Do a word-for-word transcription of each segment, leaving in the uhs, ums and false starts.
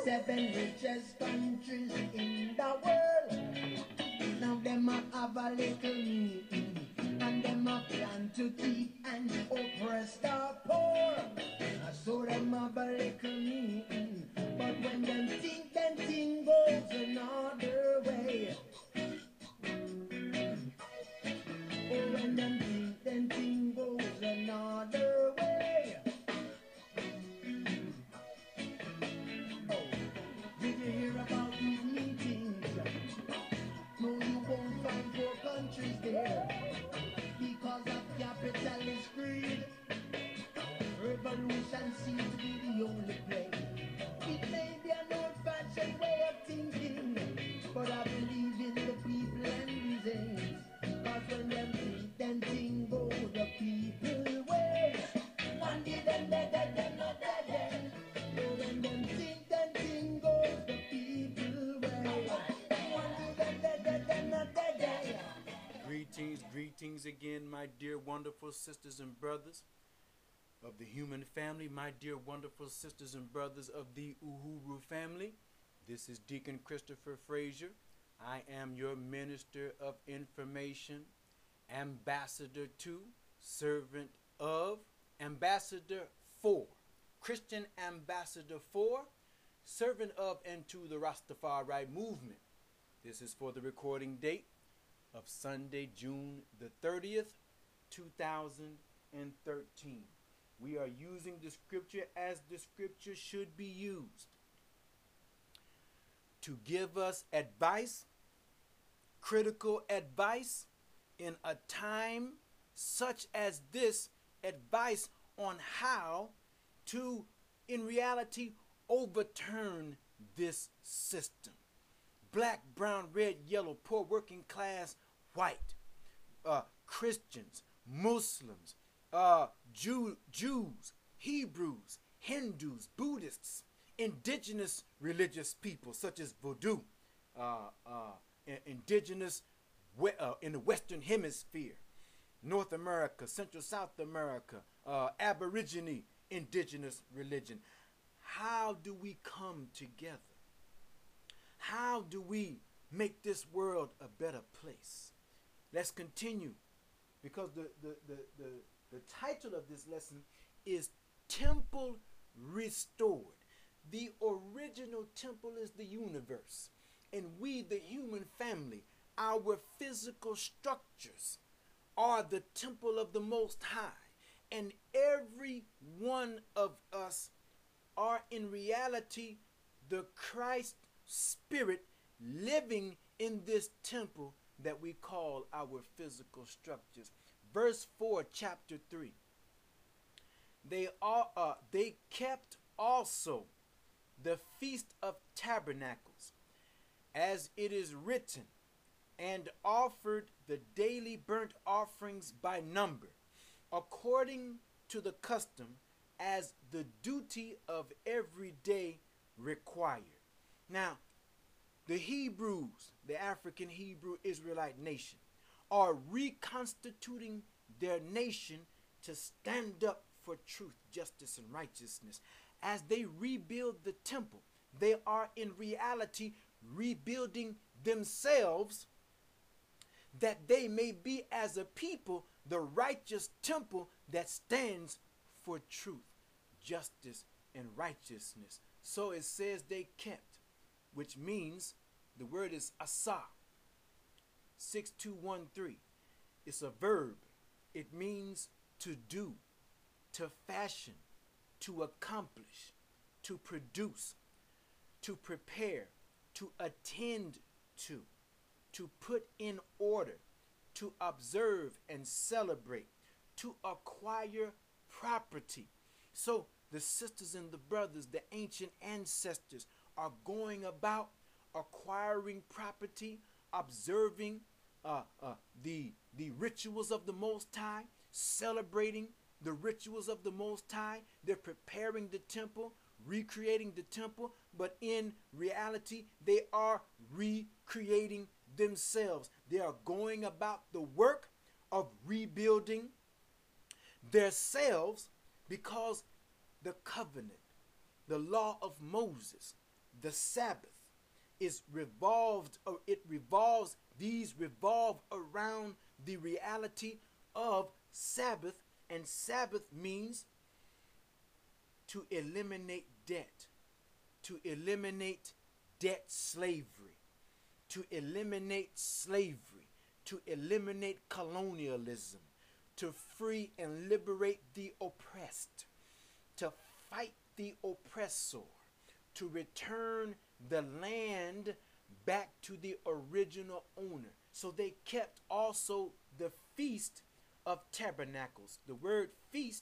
seven richest countries in the world. Now them a have a little meeting, and them a plan to keep and oppress the poor. So them have a little meeting, but when them think, them thing goes another way. Oh, when them think, them thing goes another way. Oh, did you hear about these meetings? No, you won't find poor countries there, because of capitalist greed. Revolution seems to be the only play. It may be an old-fashioned way of thinking, but I believe in the people and reasons. Cause when them think, them thing go the people way. One day them dead, dead, them not dead, dead. So when them think, them thing goes the people way. One day them dead, dead, them not dead, dead. Greetings, greetings again, my dear wonderful sisters and brothers of the human family, my dear wonderful sisters and brothers of the Uhuru family. This is Deacon Christopher Frazier. I am your minister of information, ambassador to, servant of, ambassador for, Christian ambassador for, servant of, and to the Rastafari movement. This is for the recording date of Sunday, June the thirtieth, two thousand thirteen. We are using the scripture as the scripture should be used to give us advice, critical advice in a time such as this, advice on how to, in reality, overturn this system. Black, brown, red, yellow, poor, working class, white, uh, Christians, Muslims, Uh, Jew, Jews, Hebrews, Hindus, Buddhists, indigenous religious people such as Vodou, uh, uh, indigenous we, uh, in the Western Hemisphere, North America, Central South America, uh, Aborigine indigenous religion. How do we come together? How do we make this world a better place? Let's continue, because the the the, the The title of this lesson is Temple Restored. The original temple is the universe, and we, the human family, our physical structures are the temple of the Most High, and every one of us are in reality the Christ Spirit living in this temple that we call our physical structures. Verse four, chapter three. They are uh, they kept also the Feast of Tabernacles, as it is written, and offered the daily burnt offerings by number, according to the custom, as the duty of every day required. Now, the Hebrews, the African Hebrew Israelite nation, are reconstituting their nation to stand up for truth, justice, and righteousness. As they rebuild the temple, they are in reality rebuilding themselves, that they may be as a people the righteous temple that stands for truth, justice, and righteousness. So it says they kept, which means the word is asa. six two one three. It's a verb. It means to do, to fashion, to accomplish, to produce, to prepare, to attend to, to put in order, to observe and celebrate, to acquire property. So the sisters and the brothers, the ancient ancestors, are going about acquiring property, observing uh, uh, the, the rituals of the Most High, celebrating the rituals of the Most High. They're preparing the temple, recreating the temple, but in reality, they are recreating themselves. They are going about the work of rebuilding themselves, because the covenant, the law of Moses, the Sabbath is revolved, or it revolves, these revolve around the reality of Sabbath, and Sabbath means to eliminate debt, to eliminate debt slavery, to eliminate slavery, to eliminate colonialism, to free and liberate the oppressed, to fight the oppressor, to return the land back to the original owner. So they kept also the Feast of Tabernacles. The word feast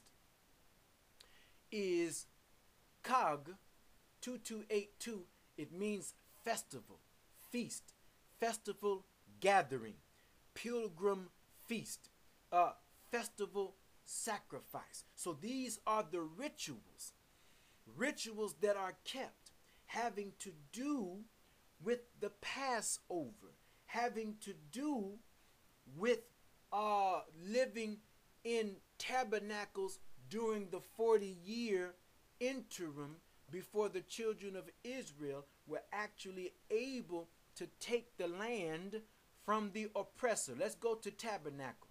is Cog two two eight two. It means festival, feast, festival, gathering, pilgrim feast, uh, festival, sacrifice. So these are the rituals, rituals that are kept, having to do with the Passover, having to do with uh, living in tabernacles during the forty year interim before the children of Israel were actually able to take the land from the oppressor. Let's go to tabernacle.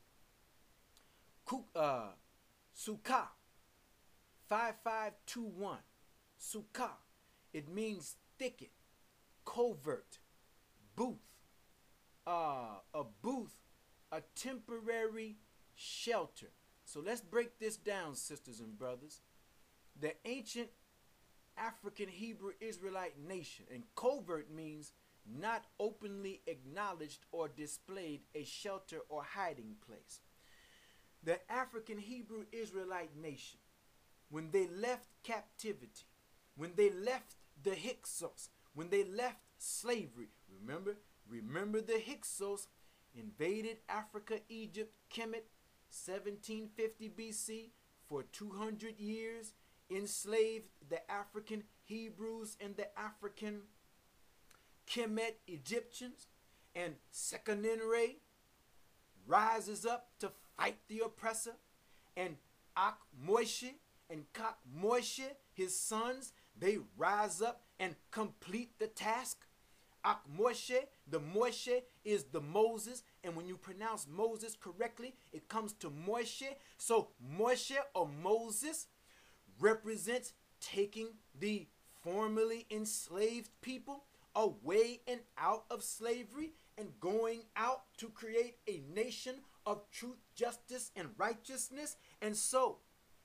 Uh, Sukkah, five five two one. Sukkah. It means thicket, covert, booth, uh, a booth, a temporary shelter. So let's break this down, sisters and brothers. The ancient African Hebrew Israelite nation, and covert means not openly acknowledged or displayed, a shelter or hiding place. The African Hebrew Israelite nation, when they left captivity, when they left the Hyksos, when they left slavery, remember, remember the Hyksos invaded Africa, Egypt, Kemet, seventeen fifty B C, for two hundred years, enslaved the African Hebrews and the African Kemet Egyptians, and Sekenenre rises up to fight the oppressor, and Ak Moishe and Kak Moishe, his sons, they rise up and complete the task. Ak Moshe, the Moshe is the Moses, and when you pronounce Moses correctly, it comes to Moshe. So Moshe or Moses represents taking the formerly enslaved people away and out of slavery and going out to create a nation of truth, justice, and righteousness. And so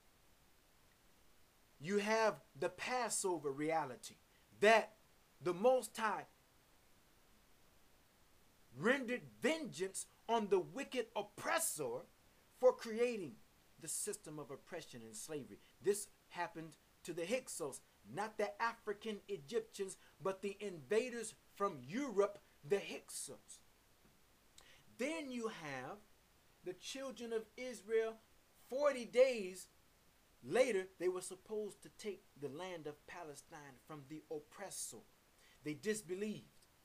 you have the Passover reality that the Most High rendered vengeance on the wicked oppressor for creating the system of oppression and slavery. This happened to the Hyksos, not the African Egyptians, but the invaders from Europe, the Hyksos. Then you have the children of Israel, forty days later, they were supposed to take the land of Palestine from the oppressor. They disbelieved.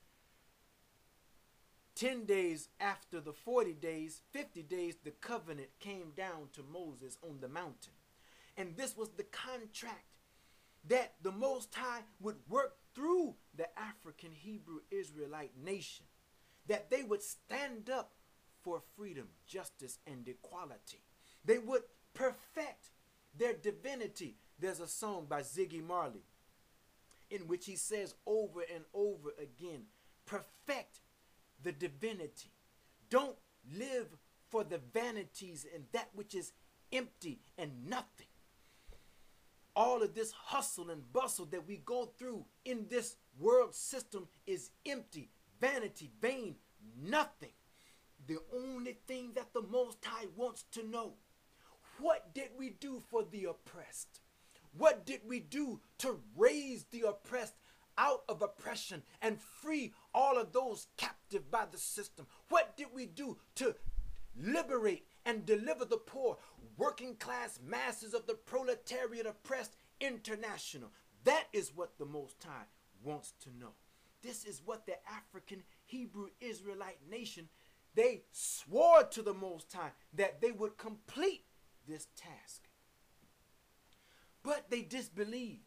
Ten days after the forty days, fifty days, the covenant came down to Moses on the mountain. And this was the contract that the Most High would work through the African Hebrew Israelite nation, that they would stand up for freedom, justice, and equality. They would perfect their divinity. There's a song by Ziggy Marley in which he says over and over again, perfect the divinity. Don't live for the vanities and that which is empty and nothing. All of this hustle and bustle that we go through in this world system is empty, vanity, vain, nothing. The only thing that the Most High wants to know, what did we do for the oppressed? What did we do to raise the oppressed out of oppression and free all of those captive by the system? What did we do to liberate and deliver the poor, working class masses of the proletariat oppressed international? That is what the Most High wants to know. This is what the African Hebrew Israelite nation, they swore to the Most High that they would complete this task. But they disbelieved.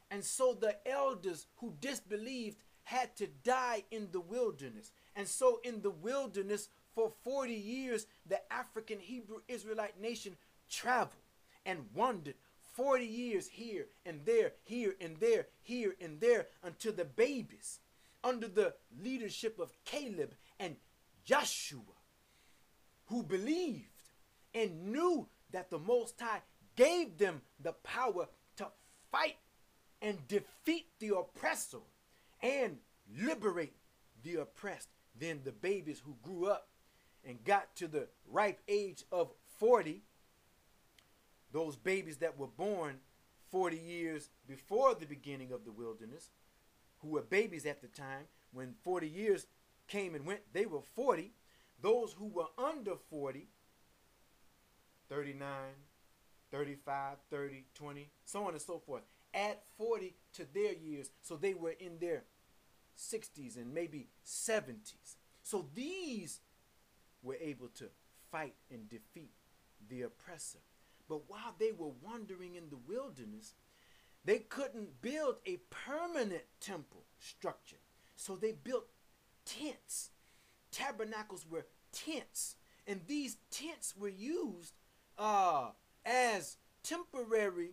And so the elders who disbelieved had to die in the wilderness. And so in the wilderness for forty years, the African Hebrew Israelite nation traveled and wandered forty years here and there, here and there, here and there, until the babies, under the leadership of Caleb and Joshua, who believed and knew that the Most High gave them the power to fight and defeat the oppressor and liberate the oppressed. Then the babies who grew up and got to the ripe age of forty, those babies that were born forty years before the beginning of the wilderness, who were babies at the time, when forty years came and went, they were forty. Those who were under forty, thirty-nine, thirty-five, thirty, twenty, so on and so forth, add forty to their years, so they were in their sixties and maybe seventies. So these were able to fight and defeat the oppressor. But while they were wandering in the wilderness, they couldn't build a permanent temple structure. So they built tents. Tabernacles were tents. And these tents were used uh, as temporary,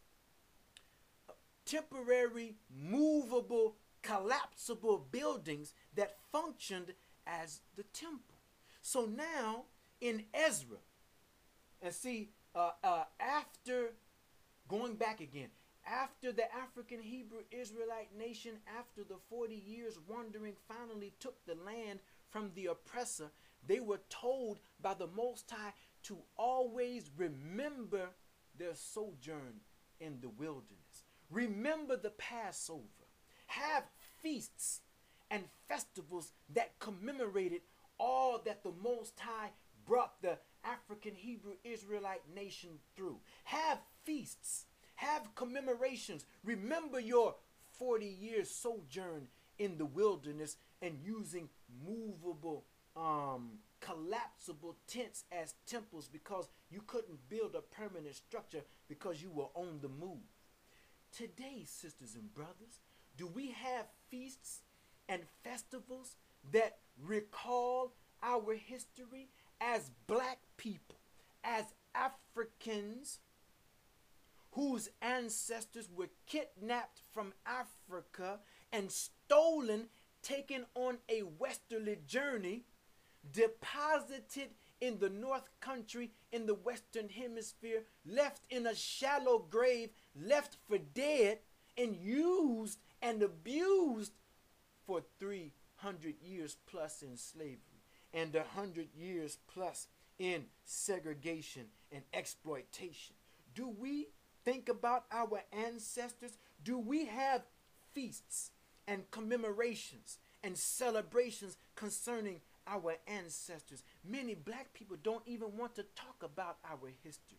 temporary, movable, collapsible buildings that functioned as the temple. So now in Ezra, and see, uh, uh, after going back again, after the African Hebrew Israelite nation, after the forty years wandering, finally took the land from the oppressor, they were told by the Most High to always remember their sojourn in the wilderness. Remember the Passover. Have feasts and festivals that commemorated all that the Most High brought the African Hebrew Israelite nation through. Have feasts. Have commemorations. Remember your forty years sojourn in the wilderness and using movable, um, collapsible tents as temples, because you couldn't build a permanent structure because you were on the move. Today, sisters and brothers, do we have feasts and festivals that recall our history as black people, as Africans whose ancestors were kidnapped from Africa and stolen, taken on a westerly journey, deposited in the North Country in the Western Hemisphere, left in a shallow grave, left for dead, and used and abused for three hundred years plus in slavery and one hundred years plus in segregation and exploitation? Do we think about our ancestors? Do we have feasts and commemorations and celebrations concerning our ancestors? Many black people don't even want to talk about our history.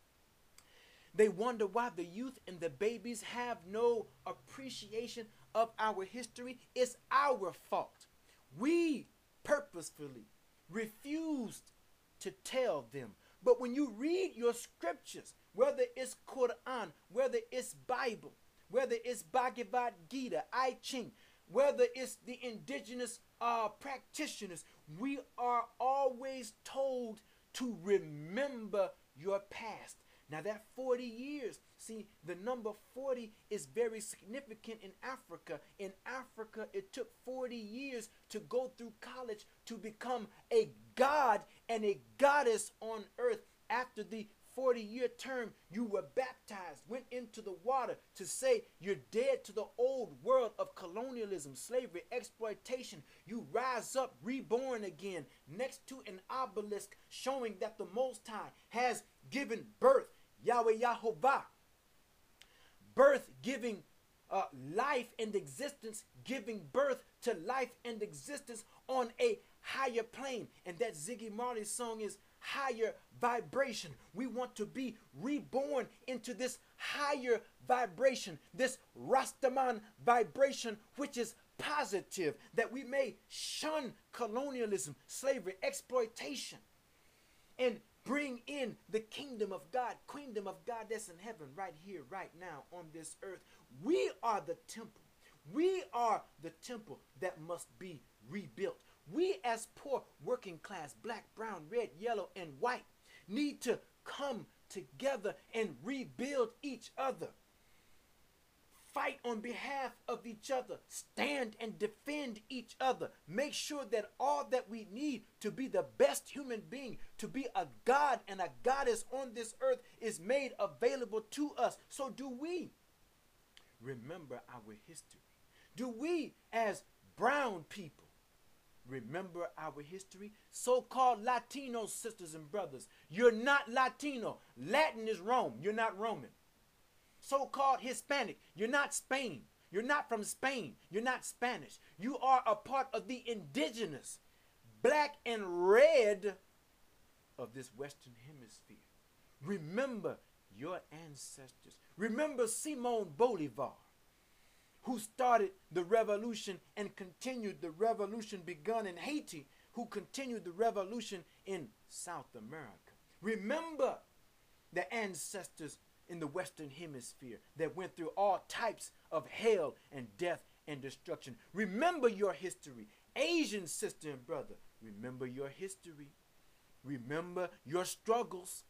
They wonder why the youth and the babies have no appreciation of our history. It's our fault. We purposefully refused to tell them. But when you read your scriptures, whether it's Quran, whether it's Bible, whether it's Bhagavad Gita, I Ching, whether it's the indigenous uh, practitioners, we are always told to remember your past. Now that forty years, see, the number forty is very significant in Africa. In Africa, it took forty years to go through college to become a god and a goddess on earth. After the forty-year term, you were baptized, went into the water to say you're dead to the old world of colonialism, slavery, exploitation. You rise up, reborn again, next to an obelisk showing that the Most High has given birth, Yahweh Yahovah, birth giving uh, life and existence, giving birth to life and existence on a higher plane. And that Ziggy Marley song is higher vibration. We want to be reborn into this higher vibration, this Rastaman vibration, which is positive, that we may shun colonialism, slavery, exploitation. And bring in the kingdom of God, kingdom of God that's in heaven right here, right now on this earth. We are the temple. We are the temple that must be rebuilt. We as poor working class, black, brown, red, yellow, and white, need to come together and rebuild each other. Fight on behalf of each other. Stand and defend each other. Make sure that all that we need to be the best human being, to be a God and a goddess on this earth, is made available to us. So do we remember our history? Do we as brown people remember our history? So-called Latino sisters and brothers, you're not Latino. Latin is Rome. You're not Roman. So-called Hispanic, you're not Spain. You're not from Spain. You're not Spanish. You are a part of the indigenous, black and red of this Western Hemisphere. Remember your ancestors. Remember Simon Bolivar, who started the revolution and continued the revolution begun in Haiti, who continued the revolution in South America. Remember the ancestors in the Western Hemisphere that went through all types of hell and death and destruction. Remember your history. Asian sister and brother, remember your history. Remember your struggles.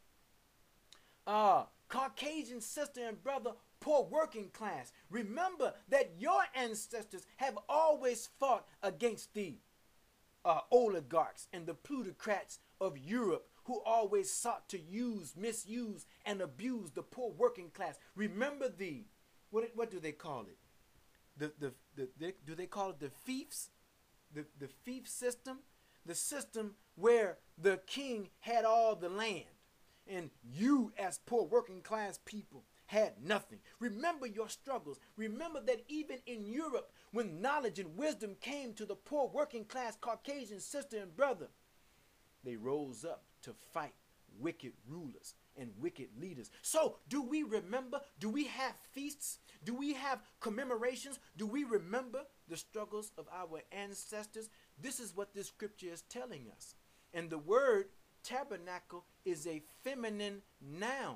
Uh, Caucasian sister and brother, poor working class, remember that your ancestors have always fought against the uh, oligarchs and the plutocrats of Europe, who always sought to use, misuse, and abuse the poor working class. Remember the, what, what do they call it? The, the, the, the, do they call it the fiefs? The, the fief system? The system where the king had all the land and you as poor working class people had nothing. Remember your struggles. Remember that even in Europe, when knowledge and wisdom came to the poor working class Caucasian sister and brother, they rose up to fight wicked rulers and wicked leaders. So do we remember? Do we have feasts? Do we have commemorations? Do we remember the struggles of our ancestors? This is what this scripture is telling us. And the word tabernacle is a feminine noun,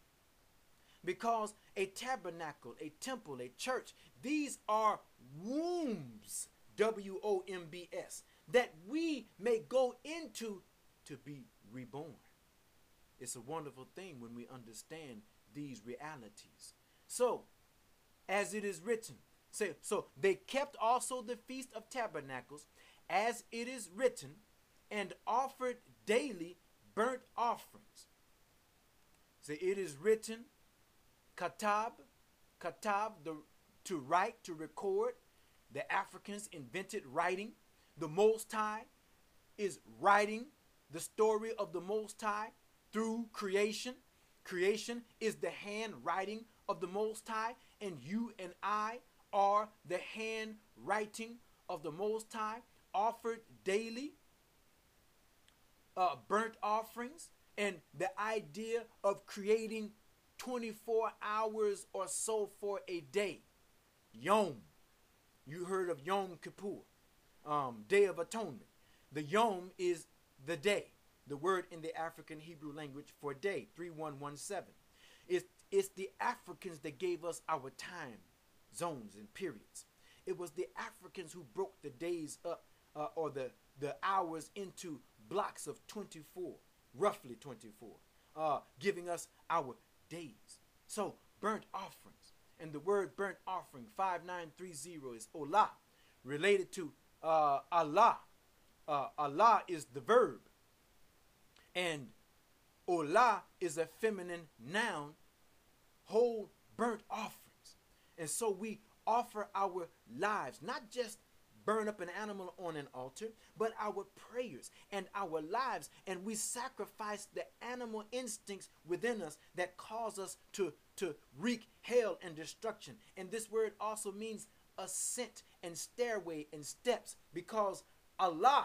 because a tabernacle, a temple, a church, these are wombs, W O M B S, that we may go into to be reborn. It's a wonderful thing when we understand these realities. So, as it is written, say, so they kept also the Feast of Tabernacles, as it is written, and offered daily burnt offerings. Say, it is written, katab, katab, the, to write, to record. The Africans invented writing. The Most High is writing the story of the Most High through creation. Creation is the handwriting of the Most High, and you and I are the handwriting of the Most High, offered daily, uh, burnt offerings, and the idea of creating twenty-four hours or so for a day. Yom. You heard of Yom Kippur, um, Day of Atonement. The Yom is the day. The word in the African Hebrew language for day, three one one seven. It's, it's the Africans that gave us our time zones and periods. It was the Africans who broke the days up, uh, or the, the hours into blocks of twenty-four, roughly twenty-four, uh, giving us our days. So, burnt offerings. And the word burnt offering, five nine three zero, is Olah, related to uh, Allah. Uh, Allah is the verb. And Olah is a feminine noun, whole burnt offerings. And so we offer our lives, not just burn up an animal on an altar, but our prayers and our lives. And we sacrifice the animal instincts within us that cause us to, to wreak hell and destruction. And this word also means ascent and stairway and steps, because Allah,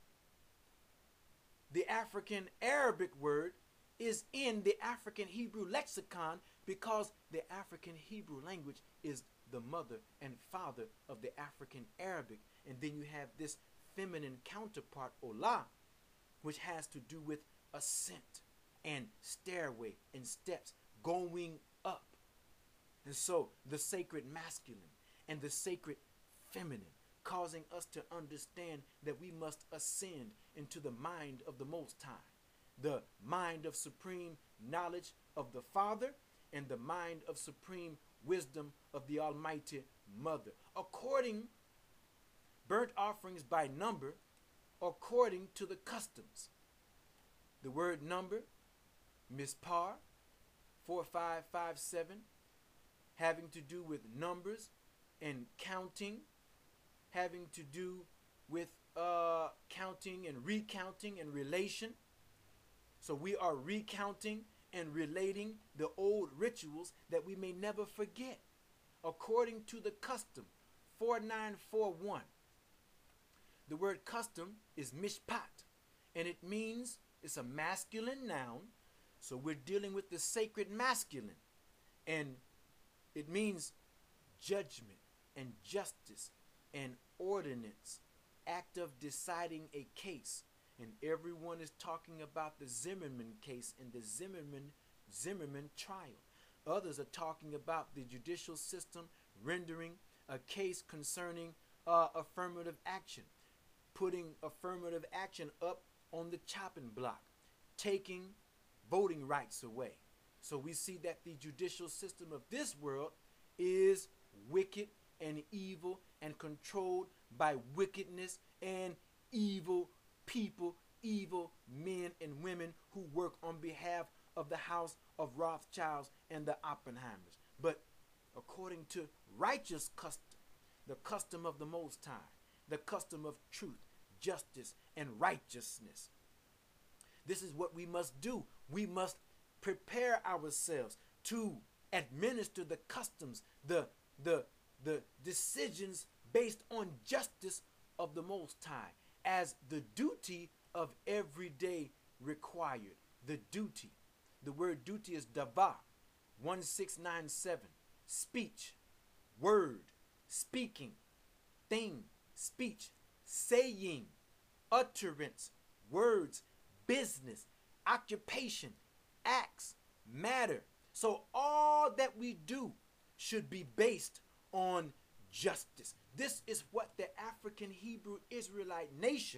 the African Arabic word, is in the African Hebrew lexicon, because the African Hebrew language is the mother and father of the African Arabic. And then you have this feminine counterpart, Olah, which has to do with ascent, and stairway and steps going up. And so the sacred masculine and the sacred feminine, causing us to understand that we must ascend into the mind of the Most High, the mind of supreme knowledge of the Father, and the mind of supreme wisdom of the Almighty Mother. According, burnt offerings by number, according to the customs. The word number, mispar, four five five seven, having to do with numbers and counting, having to do with uh, counting and recounting and relation. So we are recounting and relating the old rituals that we may never forget. According to the custom, four nine four one. The word custom is mishpat, and it means it's a masculine noun. So we're dealing with the sacred masculine, and it means judgment and justice and ordinance, act of deciding a case. And everyone is talking about the Zimmerman case and the Zimmerman Zimmerman trial. Others are talking about the judicial system rendering a case concerning uh, affirmative action, putting affirmative action up on the chopping block, taking voting rights away. So we see that the judicial system of this world is wicked and evil and controlled by wickedness and evil people, evil men and women who work on behalf of the house of Rothschilds and the Oppenheimers. But according to righteous custom, the custom of the Most High, the custom of truth, justice, and righteousness, this is what we must do. We must prepare ourselves to administer the customs, the, the, the decisions based on justice of the Most High as the duty of every day required. The duty. The word duty is dava, one six nine seven. Speech, word, speaking, thing, speech, saying, utterance, words, business, occupation, acts, matter. So all that we do should be based on justice. This is what the African Hebrew Israelite nation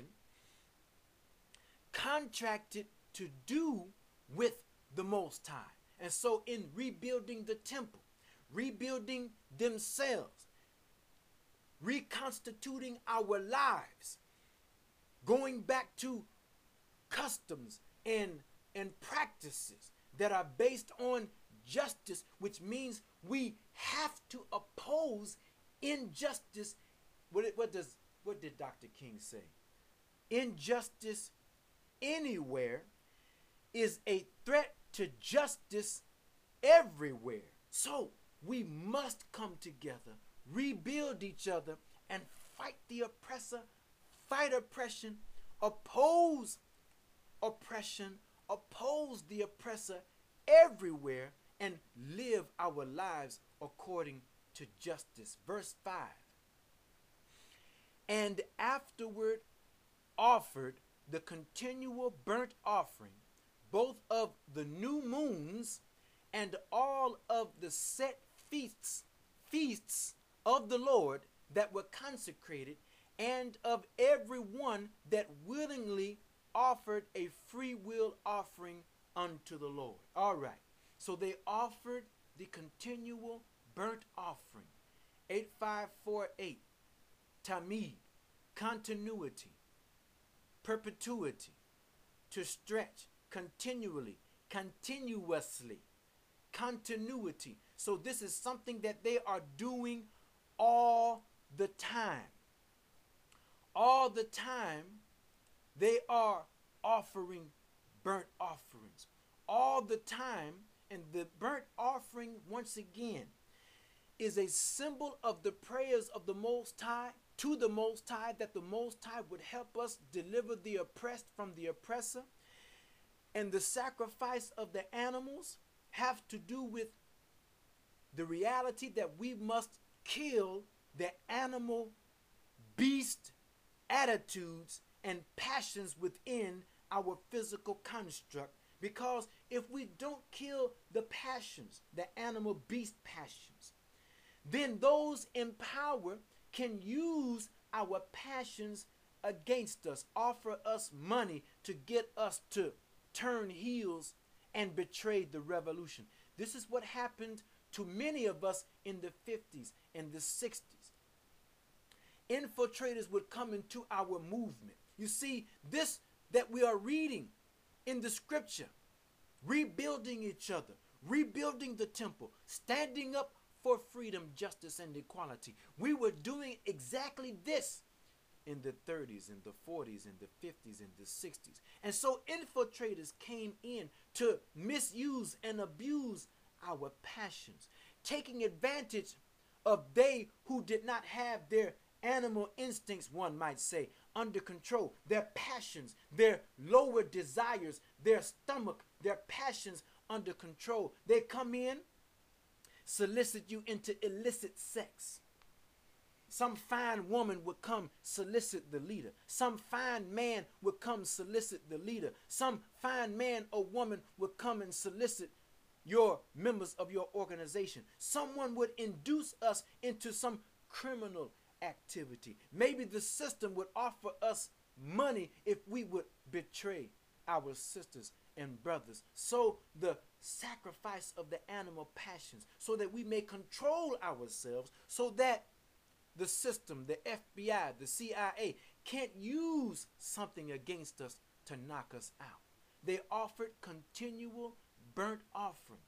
contracted to do with the Most High. And so in rebuilding the temple, rebuilding themselves, reconstituting our lives, going back to customs and, and practices that are based on justice, which means we have to oppose injustice. What, what does what did Doctor King say? Injustice anywhere is a threat to justice everywhere. So we must come together, rebuild each other, and fight the oppressor, fight oppression, oppose oppression, oppose the oppressor everywhere, and live our lives according to justice. Verse five. And afterward offered the continual burnt offering, both of the new moons and all of the set feasts, feasts of the Lord that were consecrated, and of every one that willingly offered a free will offering unto the Lord. All right. So they offered the continual burnt offering. eight five four eight. Tamid, continuity, perpetuity, to stretch, continually, continuously, continuity. So this is something that they are doing all the time. All the time they are offering burnt offerings. All the time, and the burnt offering, once again, is a symbol of the prayers of the Most High to the Most High, that the Most High would help us deliver the oppressed from the oppressor. And the sacrifice of the animals have to do with the reality that we must kill the animal beast attitudes and passions within our physical construct, Because if we don't kill the passions, the animal beast passions, then those in power can use our passions against us, offer us money to get us to turn heels and betray the revolution. This is what happened to many of us in the fifties and the sixties. Infiltrators would come into our movement. You see, this that we are reading in the scripture, rebuilding each other, rebuilding the temple, standing up for freedom, justice, and equality. We were doing exactly this in the thirties, in the forties, in the fifties, in the sixties. And so infiltrators came in to misuse and abuse our passions, taking advantage of they who did not have their animal instincts, one might say, under control, their passions, their lower desires, their stomach, their passions under control. They come in, solicit you into illicit sex. Some fine woman would come solicit the leader. Some fine man would come solicit the leader. Some fine man or woman would come and solicit your members of your organization. Someone would induce us into some criminal activity. Maybe the system would offer us money if we would betray our sisters and brothers. So the sacrifice of the animal passions, so that we may control ourselves, so that the system, the F B I, the C I A can't use something against us to knock us out. They offered continual burnt offering.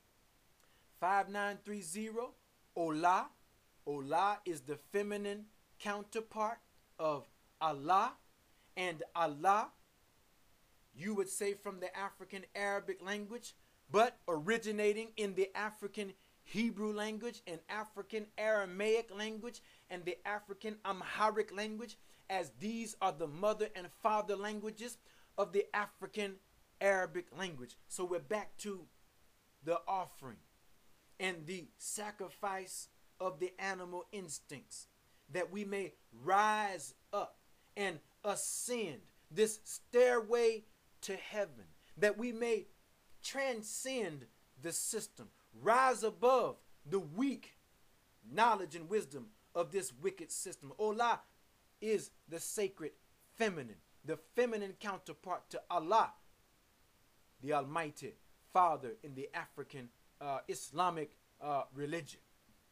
five nine three zero, Olah. Olah is the feminine counterpart of Allah. And Allah, you would say from the African Arabic language, but originating in the African Hebrew language and African Aramaic language and the African Amharic language, as these are the mother and father languages of the African Arabic language. So we're back to the offering and the sacrifice of the animal instincts, that we may rise up and ascend this stairway to heaven, that we may transcend the system, rise above the weak knowledge and wisdom of this wicked system. Olah is the sacred feminine, the feminine counterpart to Allah, the Almighty Father in the African uh, Islamic uh, religion.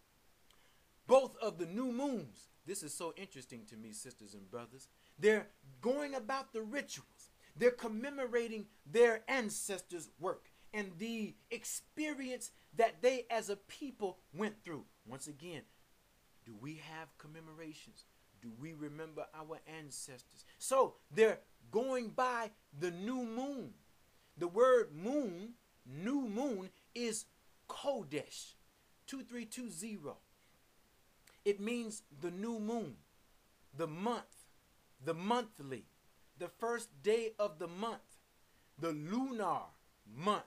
Both of the new moons, this is so interesting to me, sisters and brothers, they're going about the rituals. They're commemorating their ancestors' work and the experience that they as a people went through. Once again, do we have commemorations? Do we remember our ancestors? So they're going by the new moon. The word moon, new moon, is Kodesh, two three two zero. It means the new moon, the month, the monthly, the first day of the month, the lunar month.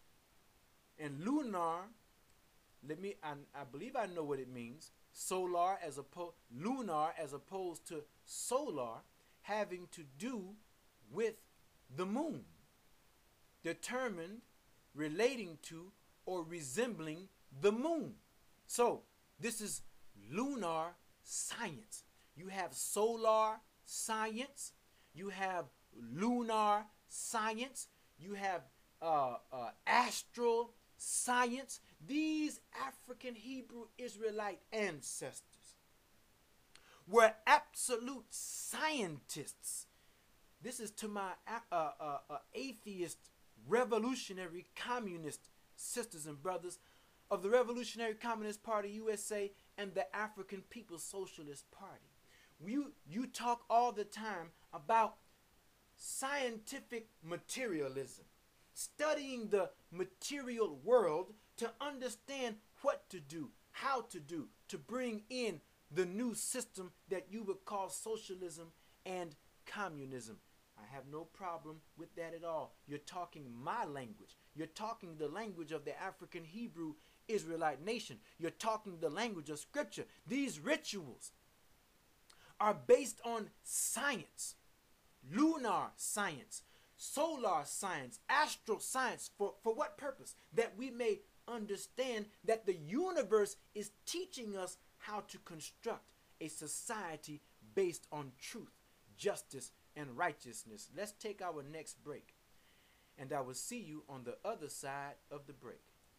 And lunar, let me, I, I believe I know what it means. Solar as opposed, lunar as opposed to solar, having to do with the moon, determined, relating to, or resembling the moon. So this is lunar science. You have solar science, you have lunar science, you have uh, uh, astral science. These African Hebrew Israelite ancestors were absolute scientists. This is to my uh, uh, uh, atheist, revolutionary, communist sisters and brothers of the Revolutionary Communist Party U S A and the African People's Socialist Party. You, you talk all the time about scientific materialism, studying the material world to understand what to do, how to do, to bring in the new system that you would call socialism and communism. I have no problem with that at all. You're talking my language. You're talking the language of the African Hebrew Israelite nation. You're talking the language of Scripture. These rituals are based on science, lunar science, solar science, astral science. For, for what purpose? That we may understand that the universe is teaching us how to construct a society based on truth, justice, and righteousness. Let's take our next break, and I will see you on the other side of the break.